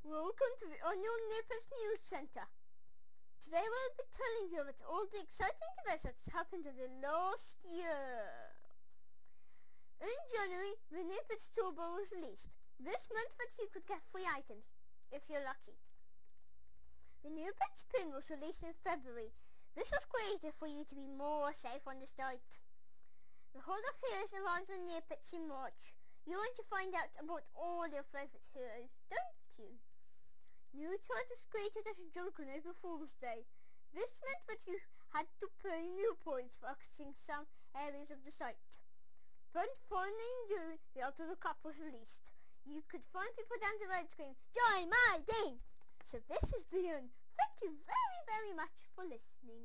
Welcome to the Onion Nippers News Center. Today we'll be telling you about all the exciting events that's happened in the last year. In January, the Nippers Turbo was released. This meant that you could get free items, if you're lucky. The Nippers Pin was released in February. This was created for you to be more safe on the site. The Hall of Heroes arrives on Nippers in March. You want to find out about all your favourite heroes, don't you? New charge was created as a joke on April Fool's Day. This meant that you had to pay new points for accessing some areas of the site. Then finally in June, the Art of the Cup was released. You could find people down the road screaming, "Join my team!" So this is the end. Thank you very, very much for listening.